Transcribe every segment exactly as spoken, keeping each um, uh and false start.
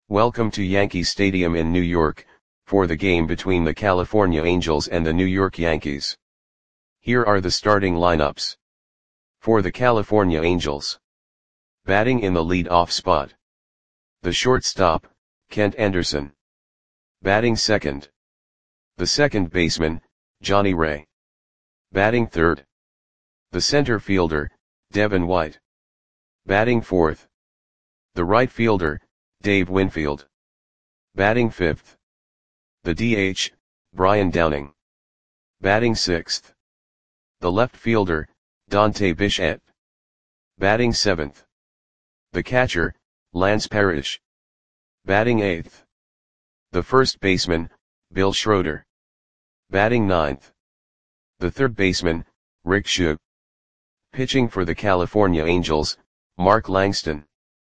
Welcome to Yankee Stadium in New York, for the game between the California Angels and the New York Yankees. Here are the starting lineups. For the California Angels. Batting in the lead-off spot. The shortstop, Kent Anderson. Batting second. The second baseman, Johnny Ray. Batting third. The center fielder, Devin White. Batting fourth. The right fielder, Dave Winfield. Batting fifth. The D H, Brian Downing. Batting sixth. The left fielder, Dante Bichette. Batting seventh. The catcher, Lance Parrish. Batting eighth. The first baseman, Bill Schroeder. Batting ninth. The third baseman, Rick Shug. Pitching for the California Angels, Mark Langston.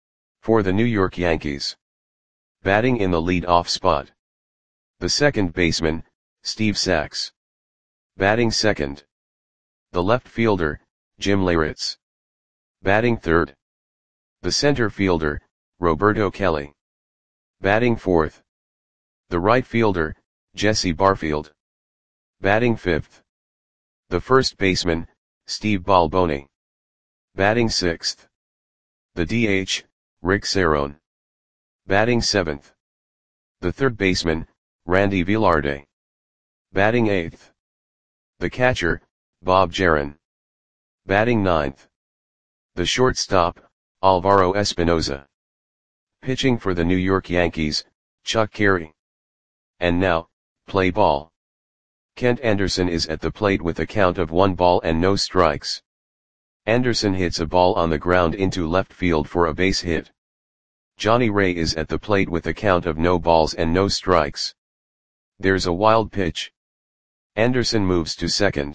For the New York Yankees. Batting in the lead-off spot. The second baseman, Steve Sax. Batting second. The left fielder, Jim Leyritz. Batting third. The center fielder, Roberto Kelly. Batting fourth. The right fielder, Jesse Barfield. Batting fifth. The first baseman, Steve Balboni. Batting sixth. The D H, Rick Cerone. Batting seventh. The third baseman, Randy Velarde. Batting eighth. The catcher, Bob Jaron. Batting ninth. The shortstop, Alvaro Espinoza. Pitching for the New York Yankees, Chuck Carey. And now, play ball. Kent Anderson is at the plate with a count of one ball and no strikes. Anderson hits a ball on the ground into left field for a base hit. Johnny Ray is at the plate with a count of no balls and no strikes. There's a wild pitch. Anderson moves to second.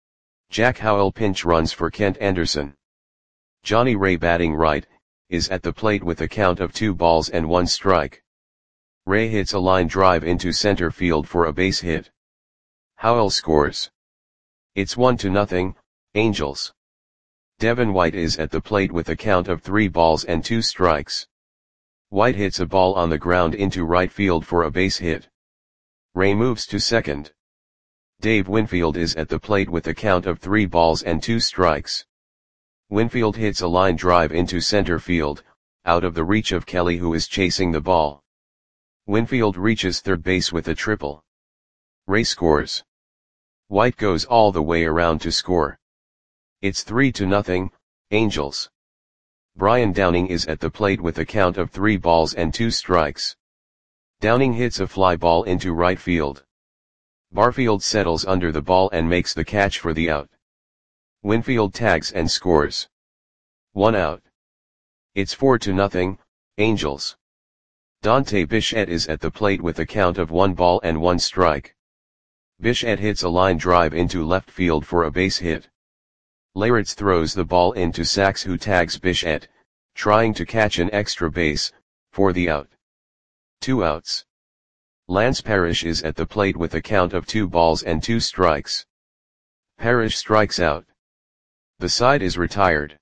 Jack Howell pinch runs for Kent Anderson. Johnny Ray, batting right, is at the plate with a count of two balls and one strike. Ray hits a line drive into center field for a base hit. Howell scores. It's one to nothing, Angels. Devin White is at the plate with a count of three balls and two strikes. White hits a ball on the ground into right field for a base hit. Ray moves to second. Dave Winfield is at the plate with a count of three balls and two strikes. Winfield hits a line drive into center field, out of the reach of Kelly, who is chasing the ball. Winfield reaches third base with a triple. Ray scores. White goes all the way around to score. It's three to nothing, Angels. Brian Downing is at the plate with a count of three balls and two strikes. Downing hits a fly ball into right field. Barfield settles under the ball and makes the catch for the out. Winfield tags and scores. One out. It's four to nothing, Angels. Dante Bichette is at the plate with a count of one ball and one strike. Bichette hits a line drive into left field for a base hit. Leyritz throws the ball into Sax, who tags Bichette, trying to catch an extra base, for the out. Two outs. Lance Parrish is at the plate with a count of two balls and two strikes. Parrish strikes out. The side is retired.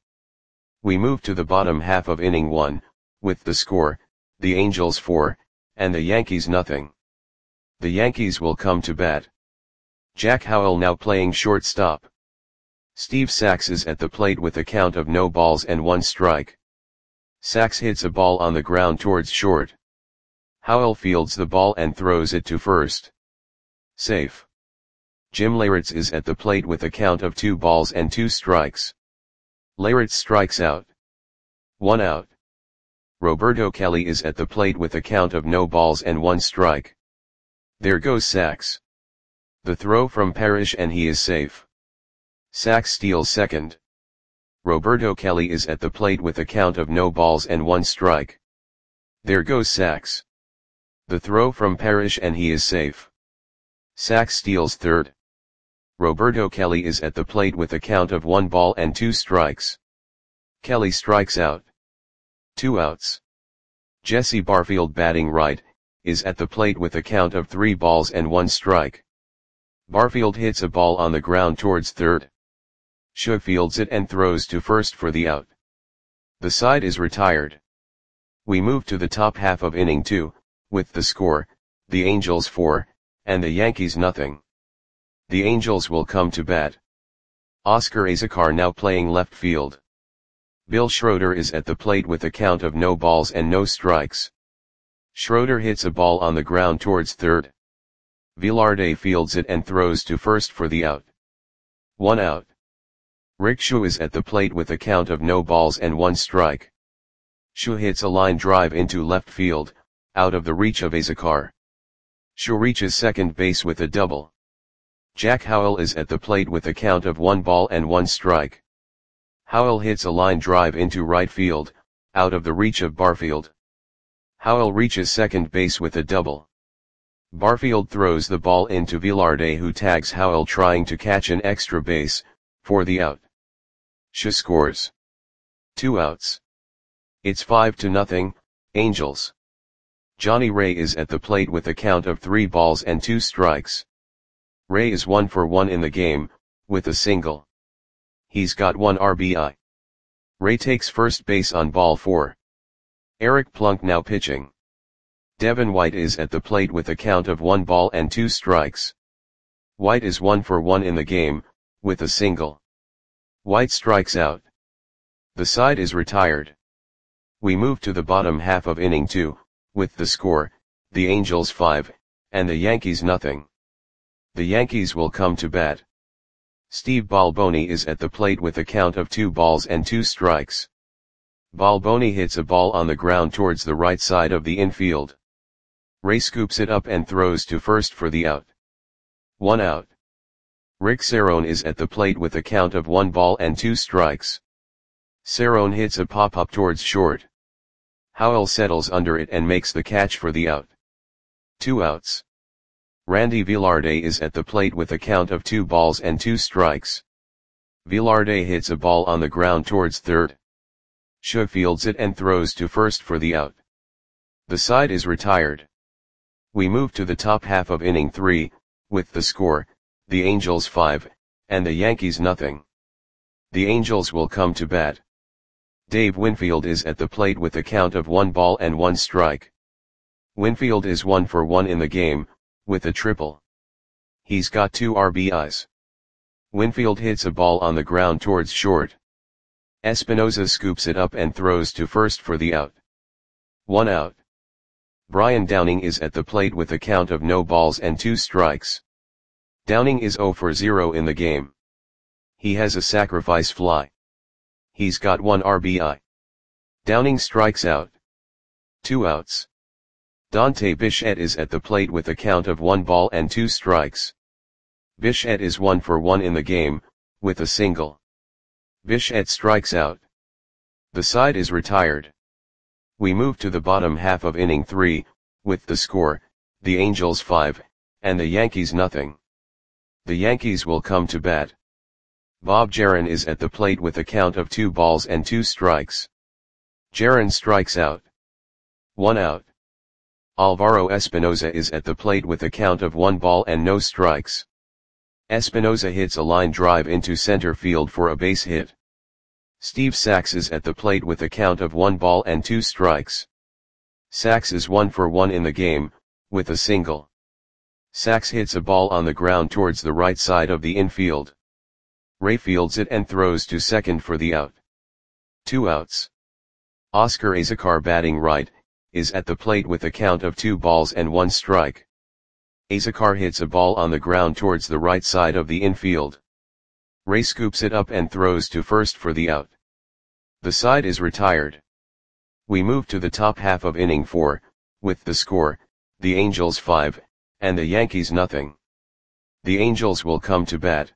We move to the bottom half of inning one, with the score, the Angels four, and the Yankees nothing. The Yankees will come to bat. Jack Howell now playing shortstop. Steve Sax is at the plate with a count of no balls and one strike. Sax hits a ball on the ground towards short. Howell fields the ball and throws it to first. Safe. Jim Leyritz is at the plate with a count of two balls and two strikes. Leyritz strikes out. One out. Roberto Kelly is at the plate with a count of no balls and one strike. There goes Sax. The throw from Parrish and he is safe. Sax steals second. Roberto Kelly is at the plate with a count of no balls and one strike. There goes Sax. The throw from Parrish and he is safe. Sax steals third. Roberto Kelly is at the plate with a count of one ball and two strikes. Kelly strikes out. Two outs. Jesse Barfield, batting right, is at the plate with a count of three balls and one strike. Barfield hits a ball on the ground towards third. Shug fields it and throws to first for the out. The side is retired. We move to the top half of inning two, with the score, the Angels four, and the Yankees nothing. The Angels will come to bat. Oscar Azocar now playing left field. Bill Schroeder is at the plate with a count of no balls and no strikes. Schroeder hits a ball on the ground towards third. Velarde fields it and throws to first for the out. One out. Rick Schu is at the plate with a count of no balls and one strike. Schu hits a line drive into left field, out of the reach of Azocar. Schu reaches second base with a double. Jack Howell is at the plate with a count of one ball and one strike. Howell hits a line drive into right field, out of the reach of Barfield. Howell reaches second base with a double. Barfield throws the ball into Velarde, who tags Howell trying to catch an extra base, for the out. Schu scores. Two outs. It's five to nothing, Angels. Johnny Ray is at the plate with a count of three balls and two strikes. Ray is one for one in the game, with a single. He's got one R B I. Ray takes first base on ball four. Eric Plunk now pitching. Devin White is at the plate with a count of one ball and two strikes. White is one for one in the game, with a single. White strikes out. The side is retired. We move to the bottom half of inning two, with the score, the Angels five, and the Yankees nothing. The Yankees will come to bat. Steve Balboni is at the plate with a count of two balls and two strikes. Balboni hits a ball on the ground towards the right side of the infield. Ray scoops it up and throws to first for the out. One out. Rick Cerrone is at the plate with a count of one ball and two strikes. Cerrone hits a pop-up towards short. Howell settles under it and makes the catch for the out. Two outs. Randy Velarde is at the plate with a count of two balls and two strikes. Velarde hits a ball on the ground towards third. Schu fields it and throws to first for the out. The side is retired. We move to the top half of inning three, with the score, the Angels five, and the Yankees nothing. The Angels will come to bat. Dave Winfield is at the plate with a count of one ball and one strike. Winfield is one for one in the game, with a triple. He's got two R B Is. Winfield hits a ball on the ground towards short. Espinoza scoops it up and throws to first for the out. One out. Brian Downing is at the plate with a count of no balls and two strikes. Downing is zero for zero in the game. He has a sacrifice fly. He's got one R B I. Downing strikes out. Two outs. Dante Bichette is at the plate with a count of one ball and two strikes. Bichette is one for one in the game, with a single. Bichette strikes out. The side is retired. We move to the bottom half of inning three, with the score, the Angels five, and the Yankees nothing. The Yankees will come to bat. Bob Jaron is at the plate with a count of two balls and two strikes. Jaron strikes out. One out. Alvaro Espinoza is at the plate with a count of one ball and no strikes. Espinoza hits a line drive into center field for a base hit. Steve Sax is at the plate with a count of one ball and two strikes. Sax is one for one in the game, with a single. Sax hits a ball on the ground towards the right side of the infield. Ray fields it and throws to second for the out. Two outs. Oscar Azocar, batting right, is at the plate with a count of two balls and one strike. Azocar hits a ball on the ground towards the right side of the infield. Ray scoops it up and throws to first for the out. The side is retired. We move to the top half of inning four, with the score, the Angels five, and the Yankees nothing. The Angels will come to bat.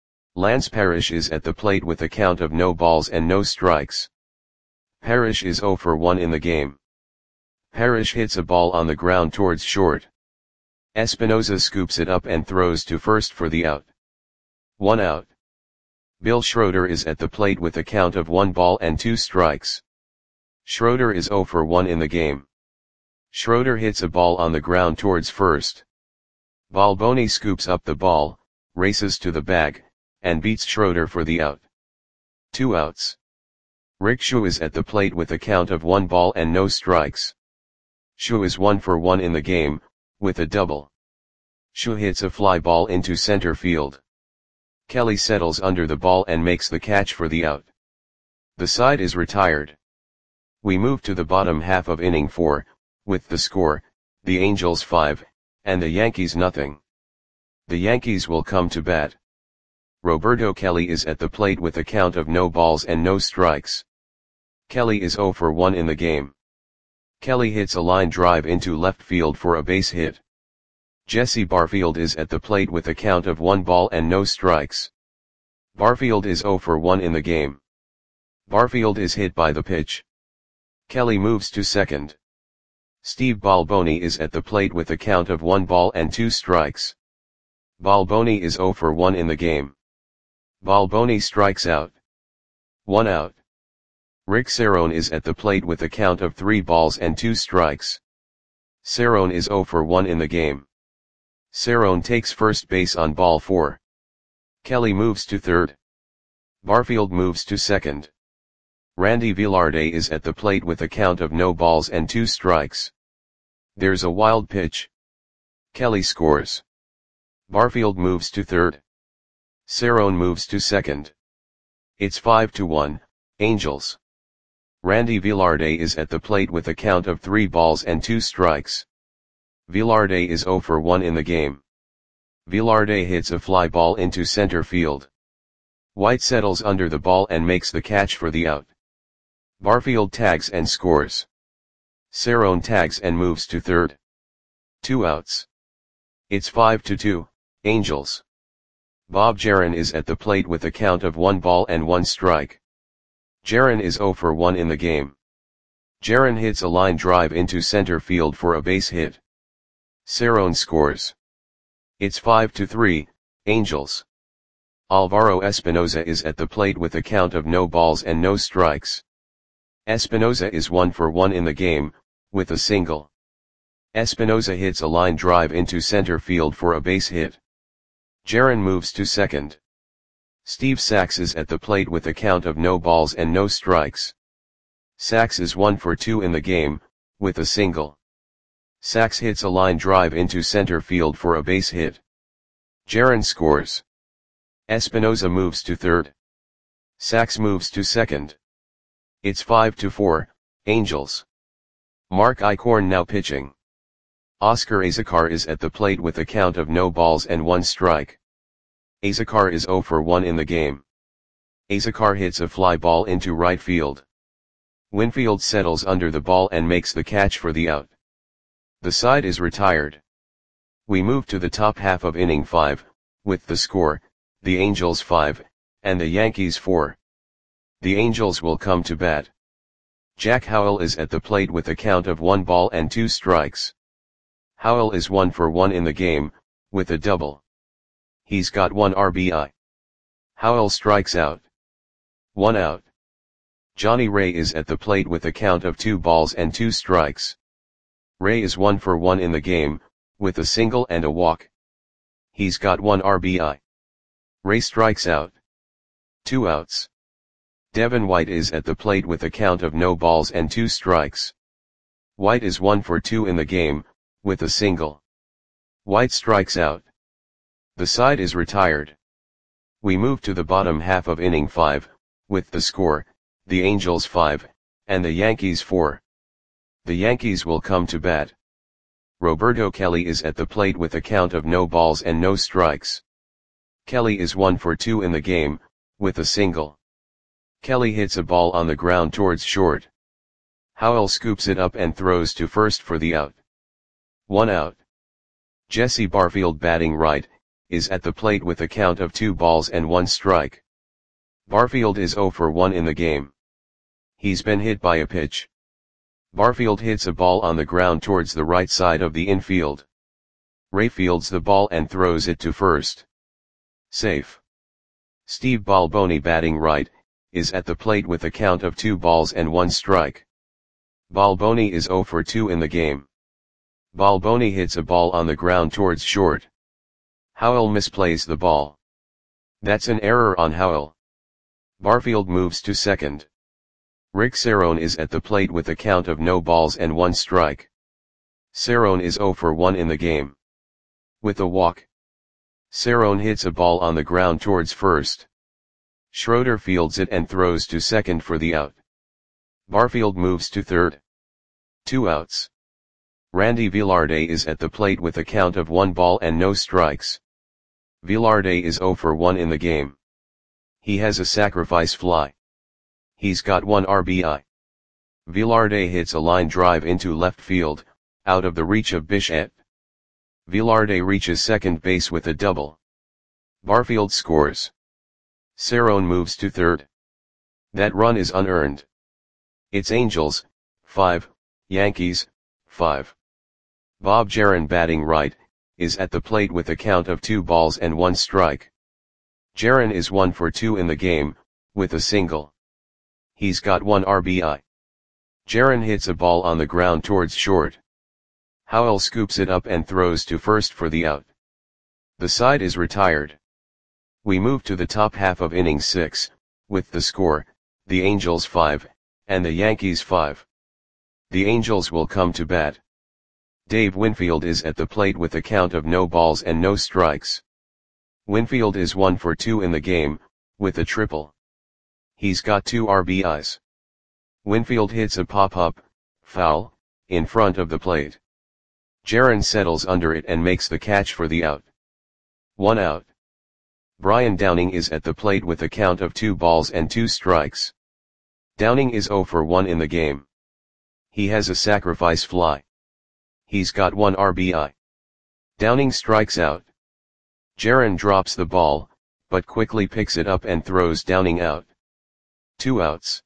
Lance Parrish is at the plate with a count of no balls and no strikes. Parrish is zero for one in the game. Parrish hits a ball on the ground towards short. Espinoza scoops it up and throws to first for the out. One out. Bill Schroeder is at the plate with a count of one ball and two strikes. Schroeder is zero for one in the game. Schroeder hits a ball on the ground towards first. Balboni scoops up the ball, races to the bag, and beats Schroeder for the out. Two outs. Rick Shu is at the plate with a count of one ball and no strikes. Shu is one for one in the game, with a double. Shu hits a fly ball into center field. Kelly settles under the ball and makes the catch for the out. The side is retired. We move to the bottom half of inning four, with the score, the Angels five, and the Yankees nothing. The Yankees will come to bat. Roberto Kelly is at the plate with a count of no balls and no strikes. Kelly is zero for one in the game. Kelly hits a line drive into left field for a base hit. Jesse Barfield is at the plate with a count of one ball and no strikes. Barfield is zero for one in the game. Barfield is hit by the pitch. Kelly moves to second. Steve Balboni is at the plate with a count of one ball and two strikes. Balboni is zero for one in the game. Balboni strikes out. One out. Rick Cerrone is at the plate with a count of three balls and two strikes. Cerrone is zero for one in the game. Cerrone takes first base on ball four. Kelly moves to third. Barfield moves to second. Randy Velarde is at the plate with a count of no balls and two strikes. There's a wild pitch. Kelly scores. Barfield moves to third. Cerrone moves to second. It's five to one, Angels. Randy Velarde is at the plate with a count of three balls and two strikes. Velarde is zero for one in the game. Velarde hits a fly ball into center field. White settles under the ball and makes the catch for the out. Barfield tags and scores. Cerrone tags and moves to third. Two outs. It's five to two, Angels. Bob Jaron is at the plate with a count of one ball and one strike. Jaron is zero for one in the game. Jaron hits a line drive into center field for a base hit. Cerrone scores. It's five to three, Angels. Alvaro Espinoza is at the plate with a count of no balls and no strikes. Espinoza is one for one in the game, with a single. Espinoza hits a line drive into center field for a base hit. Jaron moves to second. Steve Sax is at the plate with a count of no balls and no strikes. Sax is one for two in the game, with a single. Sax hits a line drive into center field for a base hit. Jaron scores. Espinoza moves to third. Sax moves to second. It's five to four, Angels. Mark Eichhorn now pitching. Oscar Azocar is at the plate with a count of no balls and one strike. Azocar is zero for one in the game. Azocar hits a fly ball into right field. Winfield settles under the ball and makes the catch for the out. The side is retired. We move to the top half of inning five, with the score, the Angels five, and the Yankees four. The Angels will come to bat. Jack Howell is at the plate with a count of one ball and two strikes. Howell is one for one in the game, with a double. He's got one R B I. Howell strikes out. One out. Johnny Ray is at the plate with a count of two balls and two strikes. Ray is one for one in the game, with a single and a walk. He's got one R B I. Ray strikes out. Two outs. Devin White is at the plate with a count of no balls and two strikes. White is one for two in the game, with a single. White strikes out. The side is retired. We move to the bottom half of inning five, with the score, the Angels five, and the Yankees four. The Yankees will come to bat. Roberto Kelly is at the plate with a count of no balls and no strikes. Kelly is one for two in the game, with a single. Kelly hits a ball on the ground towards short. Howell scoops it up and throws to first for the out. One out. Jesse Barfield, batting right, is at the plate with a count of two balls and one strike. Barfield is zero for one in the game. He's been hit by a pitch. Barfield hits a ball on the ground towards the right side of the infield. Ray fields the ball and throws it to first. Safe. Steve Balboni, batting right, is at the plate with a count of two balls and one strike. Balboni is zero for two in the game. Balboni hits a ball on the ground towards short. Howell misplays the ball. That's an error on Howell. Barfield moves to second. Rick Cerrone is at the plate with a count of no balls and one strike. Cerrone is zero for one in the game. With a walk, Cerrone hits a ball on the ground towards first. Schroeder fields it and throws to second for the out. Barfield moves to third. Two outs. Randy Velarde is at the plate with a count of one ball and no strikes. Velarde is zero for one in the game. He has a sacrifice fly. He's got one R B I. Velarde hits a line drive into left field, out of the reach of Bichette. Velarde reaches second base with a double. Barfield scores. Cerrone moves to third. That run is unearned. It's Angels, five, Yankees, five. Bob Geren, batting right, is at the plate with a count of two balls and one strike. Geren is one for two in the game, with a single. He's got one R B I. Geren hits a ball on the ground towards short. Howell scoops it up and throws to first for the out. The side is retired. We move to the top half of inning six, with the score, the Angels five, and the Yankees five. The Angels will come to bat. Dave Winfield is at the plate with a count of no balls and no strikes. Winfield is one for two in the game, with a triple. He's got two R B Is. Winfield hits a pop-up, foul, in front of the plate. Geren settles under it and makes the catch for the out. One out. Brian Downing is at the plate with a count of two balls and two strikes. Downing is zero for one in the game. He has a sacrifice fly. He's got one R B I. Downing strikes out. Geren drops the ball, but quickly picks it up and throws Downing out. Two outs.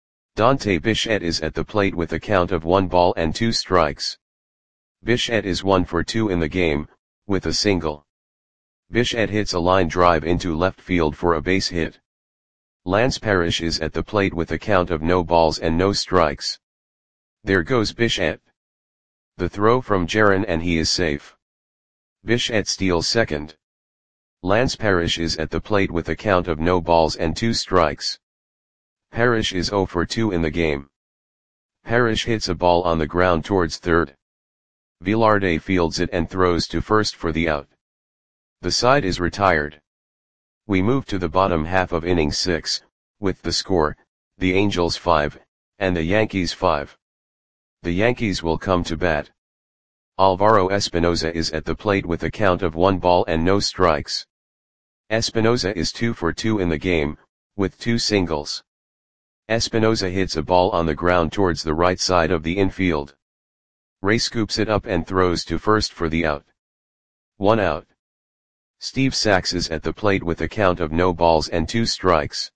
Dante Bichette is at the plate with a count of one ball and two strikes. Bichette is one for two in the game, with a single. Bichette hits a line drive into left field for a base hit. Lance Parrish is at the plate with a count of no balls and no strikes. There goes Bichette. The throw from Geren and he is safe. Bichette steals second. Lance Parrish is at the plate with a count of no balls and two strikes. Parrish is zero for two in the game. Parrish hits a ball on the ground towards third. Velarde fields it and throws to first for the out. The side is retired. We move to the bottom half of inning six, with the score, the Angels five, and the Yankees five. The Yankees will come to bat. Alvaro Espinoza is at the plate with a count of one ball and no strikes. Espinoza is two for two in the game, with two singles. Espinoza hits a ball on the ground towards the right side of the infield. Ray scoops it up and throws to first for the out. One out. Steve Sax is at the plate with a count of no balls and two strikes.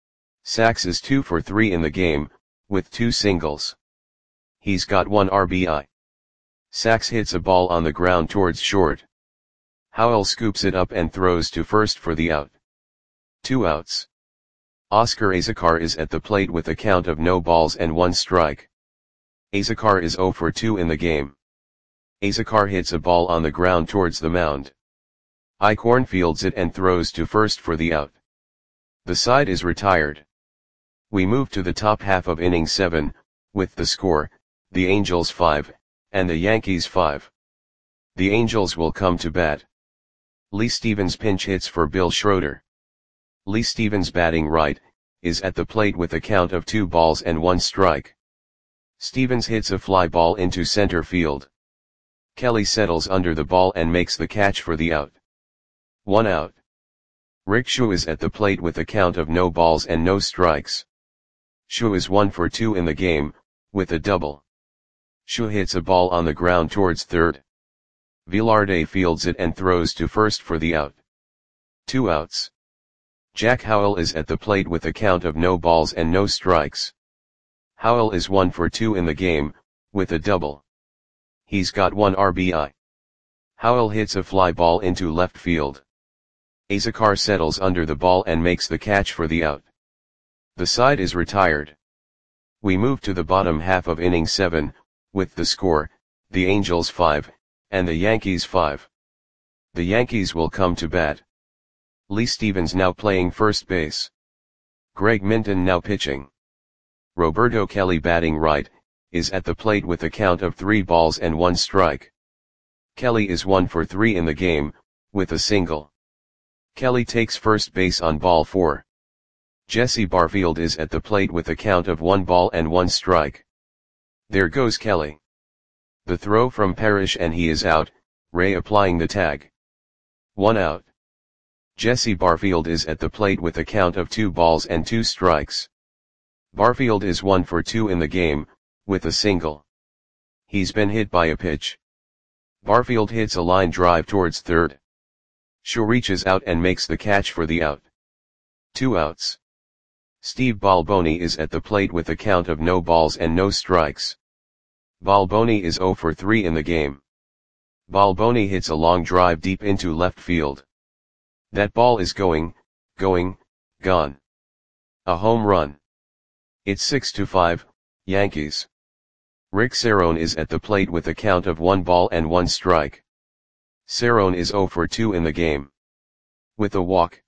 Sax is two for three in the game, with two singles. He's got one R B I. Sax hits a ball on the ground towards short. Howell scoops it up and throws to first for the out. Two outs. Oscar Azocar is at the plate with a count of no balls and one strike. Azocar is zero for two in the game. Azocar hits a ball on the ground towards the mound. Eichhorn fields it and throws to first for the out. The side is retired. We move to the top half of inning seven, with the score, the Angels five, and the Yankees five. The Angels will come to bat. Lee Stevens pinch hits for Bill Schroeder. Lee Stevens, batting right, is at the plate with a count of two balls and one strike. Stevens hits a fly ball into center field. Kelly settles under the ball and makes the catch for the out. One out. Rick Schuh is at the plate with a count of no balls and no strikes. Schuh is one for two in the game, with a double. Schuh hits a ball on the ground towards third. Velarde fields it and throws to first for the out. Two outs. Jack Howell is at the plate with a count of no balls and no strikes. Howell is one for two in the game, with a double. He's got one R B I. Howell hits a fly ball into left field. Azocar settles under the ball and makes the catch for the out. The side is retired. We move to the bottom half of inning seven, with the score, the Angels five, and the Yankees five. The Yankees will come to bat. Lee Stevens now playing first base. Greg Minton now pitching. Roberto Kelly batting right, is at the plate with a count of three balls and one strike. Kelly is one for three in the game, with a single. Kelly takes first base on ball four. Jesse Barfield is at the plate with a count of one ball and one strike. There goes Kelly. The throw from Parrish and he is out, Ray applying the tag. One out. Jesse Barfield is at the plate with a count of two balls and two strikes. Barfield is one for two in the game, with a single. He's been hit by a pitch. Barfield hits a line drive towards third. Shaw reaches out and makes the catch for the out. Two outs. Steve Balboni is at the plate with a count of no balls and no strikes. Balboni is zero for three in the game. Balboni hits a long drive deep into left field. That ball is going, going, gone. A home run. It's six to five, Yankees. Rick Cerrone is at the plate with a count of one ball and one strike. Cerrone is zero for two in the game. With a walk.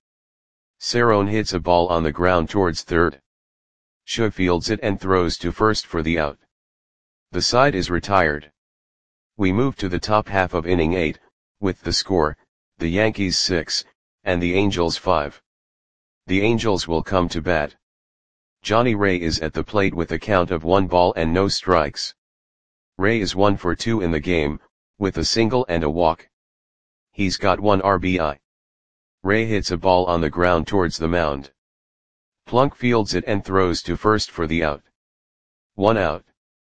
Cerrone hits a ball on the ground towards third. Shaw fields it and throws to first for the out. The side is retired. We move to the top half of inning eight, with the score, the Yankees six, and the Angels five. The Angels will come to bat. Johnny Ray is at the plate with a count of one ball and no strikes. Ray is one for two in the game, with a single and a walk. He's got one R B I. Ray hits a ball on the ground towards the mound. Plunk fields it and throws to first for the out. One out.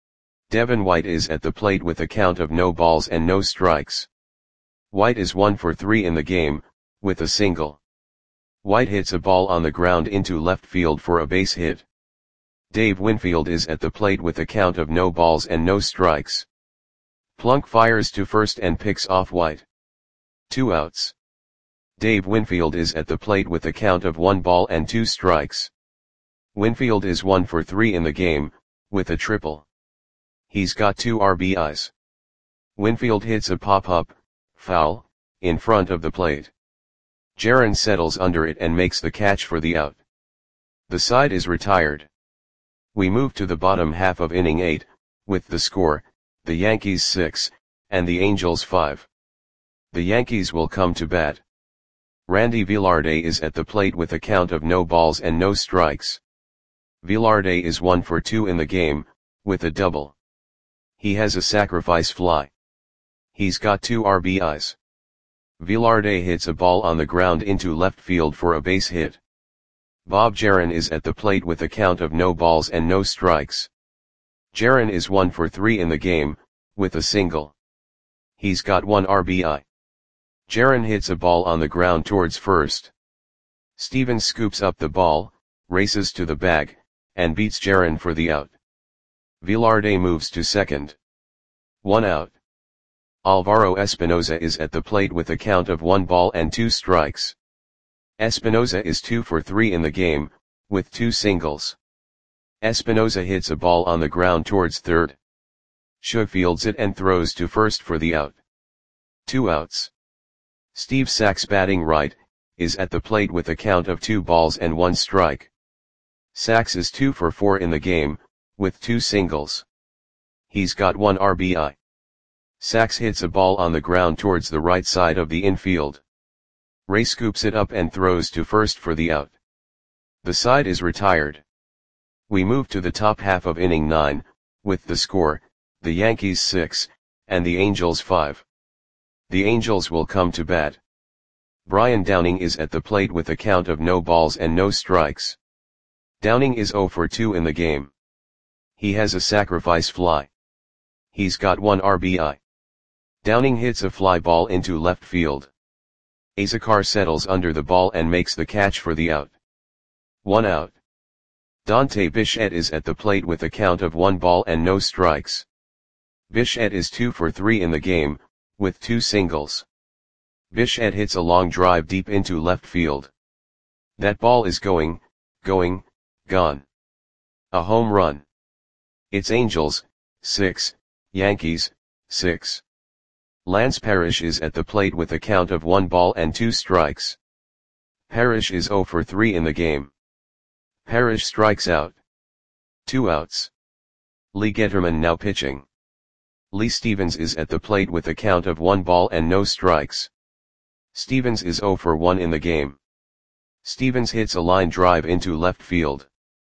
Devin White is at the plate with a count of no balls and no strikes. White is one for three in the game, with a single. White hits a ball on the ground into left field for a base hit. Dave Winfield is at the plate with a count of no balls and no strikes. Plunk fires to first and picks off White. Two outs. Dave Winfield is at the plate with a count of one ball and two strikes. Winfield is one for three in the game, with a triple. He's got two R B Is. Winfield hits a pop-up, foul, in front of the plate. Jaron settles under it and makes the catch for the out. The side is retired. We move to the bottom half of inning eight, with the score, the Yankees six, and the Angels five. The Yankees will come to bat. Randy Velarde is at the plate with a count of no balls and no strikes. Velarde is one for two in the game, with a double. He has a sacrifice fly. He's got two R B Is. Velarde hits a ball on the ground into left field for a base hit. Bob Jaron is at the plate with a count of no balls and no strikes. Jaron is one for three in the game, with a single. He's got one R B I. Jaron hits a ball on the ground towards first. Stevens scoops up the ball, races to the bag, and beats Jaron for the out. Velarde moves to second. One out. Alvaro Espinoza is at the plate with a count of one ball and two strikes. Espinoza is two for three in the game, with two singles. Espinoza hits a ball on the ground towards third. Shaw fields it and throws to first for the out. Two outs. Steve Sax batting right, is at the plate with a count of two balls and one strike. Sax is two for four in the game, with two singles. He's got one R B I. Sax hits a ball on the ground towards the right side of the infield. Ray scoops it up and throws to first for the out. The side is retired. We move to the top half of inning nine, with the score, the Yankees six, and the Angels five. The Angels will come to bat. Brian Downing is at the plate with a count of no balls and no strikes. Downing is zero for two in the game. He has a sacrifice fly. He's got one R B I. Downing hits a fly ball into left field. Azocar settles under the ball and makes the catch for the out. One out. Dante Bichette is at the plate with a count of one ball and no strikes. Bichette is two for three in the game, with two singles. Bichette hits a long drive deep into left field. That ball is going, going, gone. A home run. It's Angels, six, Yankees, six. Lance Parrish is at the plate with a count of one ball and two strikes. Parrish is zero for three in the game. Parrish strikes out. Two outs. Lee Getterman now pitching. Lee Stevens is at the plate with a count of one ball and no strikes. Stevens is zero for one in the game. Stevens hits a line drive into left field.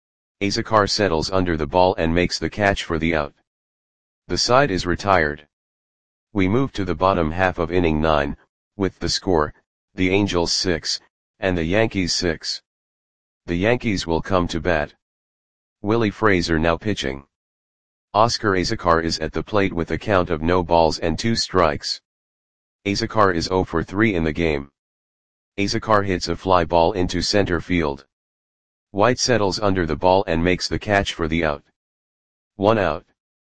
Azekar settles under the ball and makes the catch for the out. The side is retired. We move to the bottom half of inning nine, with the score, the Angels six, and the Yankees six. The Yankees will come to bat. Willie Frazier now pitching. Oscar Azekar is at the plate with a count of no balls and two strikes. Azekar is zero for three in the game. Azekar hits a fly ball into center field. White settles under the ball and makes the catch for the out. One out.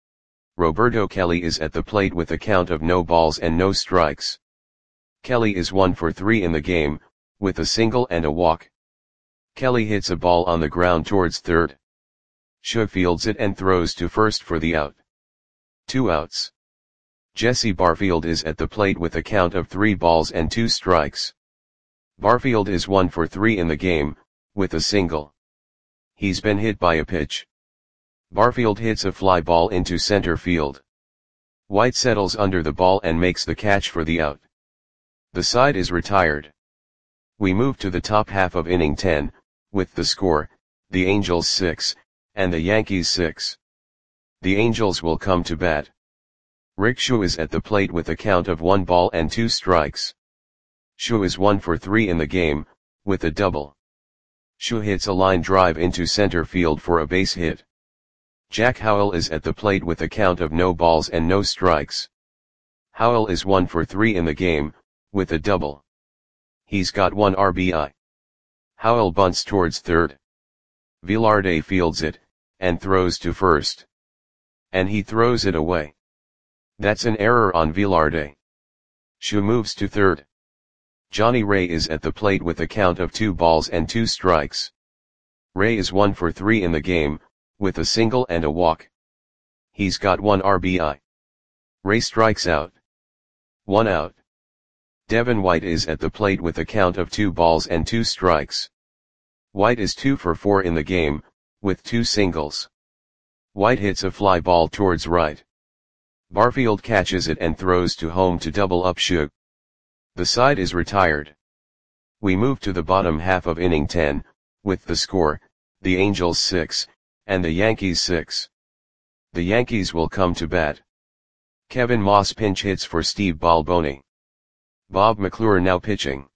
Roberto Kelly is at the plate with a count of no balls and no strikes. Kelly is one for three in the game, with a single and a walk. Kelly hits a ball on the ground towards third. Shaw fields it and throws to first for the out. Two outs. Jesse Barfield is at the plate with a count of three balls and two strikes. Barfield is one for three in the game, with a single. He's been hit by a pitch. Barfield hits a fly ball into center field. White settles under the ball and makes the catch for the out. The side is retired. We move to the top half of inning ten, with the score, the Angels six, and the Yankees six. The Angels will come to bat. Rick Shaw is at the plate with a count of one ball and two strikes. Shaw is one for three in the game, with a double. Shaw hits a line drive into center field for a base hit. Jack Howell is at the plate with a count of no balls and no strikes. Howell is one for three in the game, with a double. He's got one R B I. Howell bunts towards third. Velarde fields it, and throws to first. And he throws it away. That's an error on Velarde. Shaw moves to third. Johnny Ray is at the plate with a count of two balls and two strikes. Ray is one for three in the game, with a single and a walk. He's got one R B I. Ray strikes out. One out. Devin White is at the plate with a count of two balls and two strikes. White is two for four in the game, with two singles. White hits a fly ball towards right. Barfield catches it and throws to home to double up Shaw. The side is retired. We move to the bottom half of inning ten, with the score, the Angels six, and the Yankees six. The Yankees will come to bat. Kevin Moss pinch hits for Steve Balboni. Bob McClure now pitching.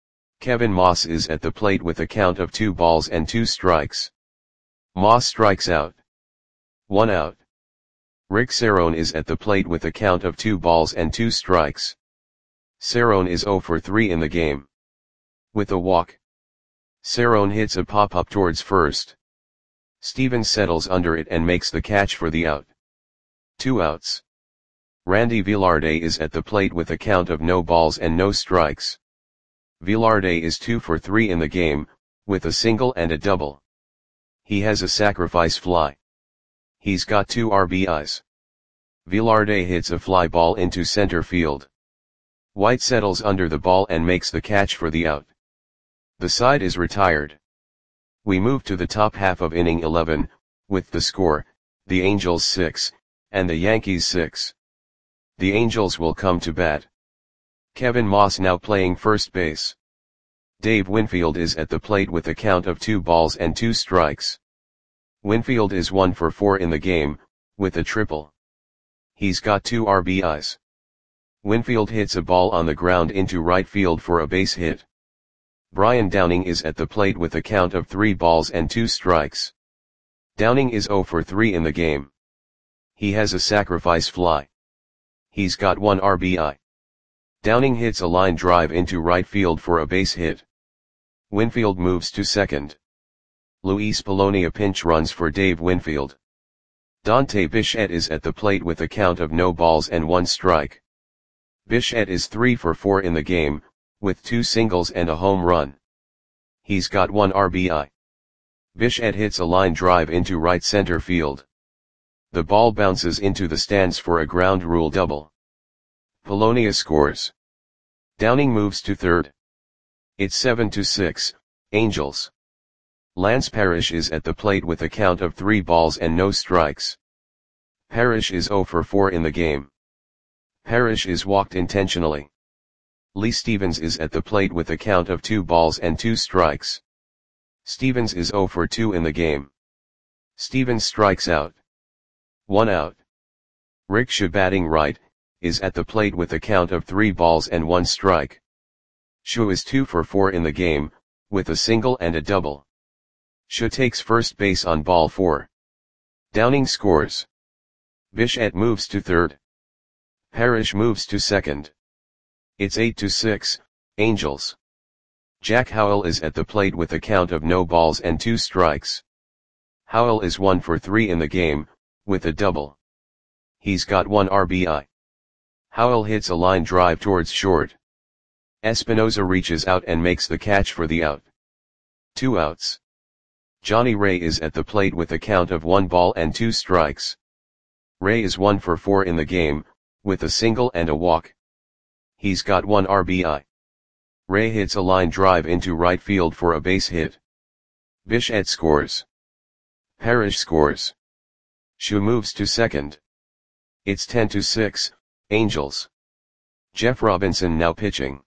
Kevin Moss is at the plate with a count of two balls and two strikes. Moss strikes out. One out. Rick Cerrone is at the plate with a count of two balls and two strikes. Cerrone is zero for three in the game. With a walk. Cerrone hits a pop-up towards first. Stevens settles under it and makes the catch for the out. Two outs. Randy Velarde is at the plate with a count of no balls and no strikes. Velarde is two for three in the game, with a single and a double. He has a sacrifice fly. He's got two R B Is. Velarde hits a fly ball into center field. White settles under the ball and makes the catch for the out. The side is retired. We move to the top half of inning eleven, with the score, the Angels six, and the Yankees six. The Angels will come to bat. Kevin Moss now playing first base. Dave Winfield is at the plate with a count of two balls and two strikes. Winfield is one for four in the game, with a triple. He's got two R B Is. Winfield hits a ball on the ground into right field for a base hit. Brian Downing is at the plate with a count of three balls and two strikes. Downing is zero for three in the game. He has a sacrifice fly. He's got one R B I. Downing hits a line drive into right field for a base hit. Winfield moves to second. Luis Polonia pinch runs for Dave Winfield. Dante Bichette is at the plate with a count of no balls and one strike. Bichette is three for four in the game, with two singles and a home run. He's got one R B I. Bichette hits a line drive into right center field. The ball bounces into the stands for a ground rule double. Polonia scores. Downing moves to third. It's seven to six, Angels. Lance Parrish is at the plate with a count of three balls and no strikes. Parrish is zero for four in the game. Parrish is walked intentionally. Lee Stevens is at the plate with a count of two balls and two strikes. Stevens is zero for two in the game. Stevens strikes out. One out. Rick Shea, batting right, is at the plate with a count of three balls and one strike. Shea is two for four in the game, with a single and a double. Shea takes first base on ball four. Downing scores. Bichette moves to third. Parrish moves to second. It's eight to six, Angels. Jack Howell is at the plate with a count of no balls and two strikes. Howell is one for three in the game, with a double. He's got one R B I. Howell hits a line drive towards short. Espinosa reaches out and makes the catch for the out. Two outs. Johnny Ray is at the plate with a count of one ball and two strikes. Ray is one for four in the game, with a single and a walk. He's got one R B I. Ray hits a line drive into right field for a base hit. Bichette scores. Parrish scores. Shea moves to second. It's ten to six, Angels. Jeff Robinson now pitching.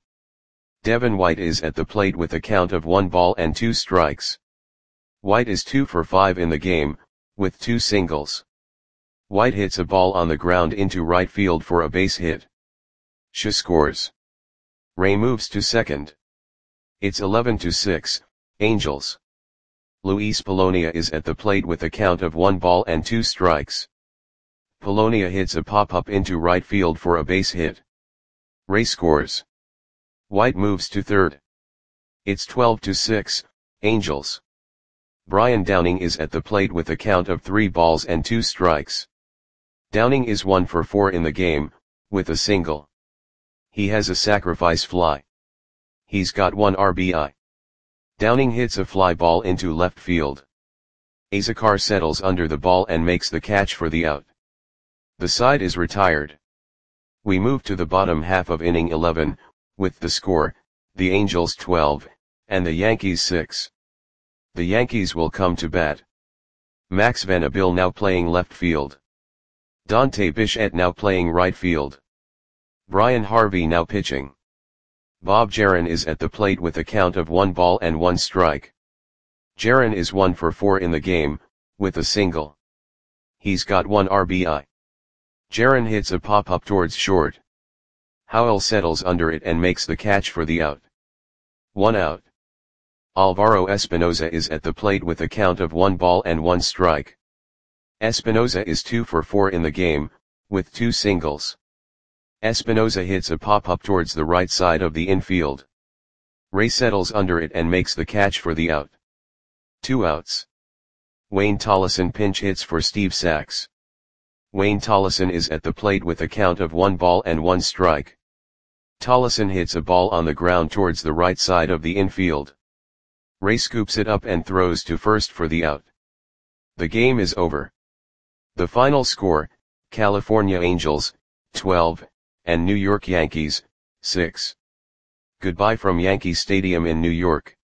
Devin White is at the plate with a count of one ball and two strikes. White is two for five in the game, with two singles. White hits a ball on the ground into right field for a base hit. Shea scores. Ray moves to second. It's eleven to six, Angels. Luis Polonia is at the plate with a count of one ball and two strikes. Polonia hits a pop-up into right field for a base hit. Ray scores. White moves to third. It's twelve to six, Angels. Brian Downing is at the plate with a count of three balls and two strikes. Downing is one for four in the game, with a single. He has a sacrifice fly. He's got one R B I. Downing hits a fly ball into left field. Azocar settles under the ball and makes the catch for the out. The side is retired. We move to the bottom half of inning eleven, with the score, the Angels twelve, and the Yankees six. The Yankees will come to bat. Max Venable now playing left field. Dante Bichette now playing right field. Brian Harvey now pitching. Bob Jaron is at the plate with a count of one ball and one strike. Jaron is one for four in the game, with a single. He's got one R B I. Jaron hits a pop-up towards short. Howell settles under it and makes the catch for the out. One out. Alvaro Espinosa is at the plate with a count of one ball and one strike. Espinosa is two for four in the game, with two singles. Espinosa hits a pop-up towards the right side of the infield. Ray settles under it and makes the catch for the out. Two outs. Wayne Tollison pinch hits for Steve Sax. Wayne Tollison is at the plate with a count of one ball and one strike. Tollison hits a ball on the ground towards the right side of the infield. Ray scoops it up and throws to first for the out. The game is over. The final score, California Angels, twelve, and New York Yankees, six. Goodbye from Yankee Stadium in New York.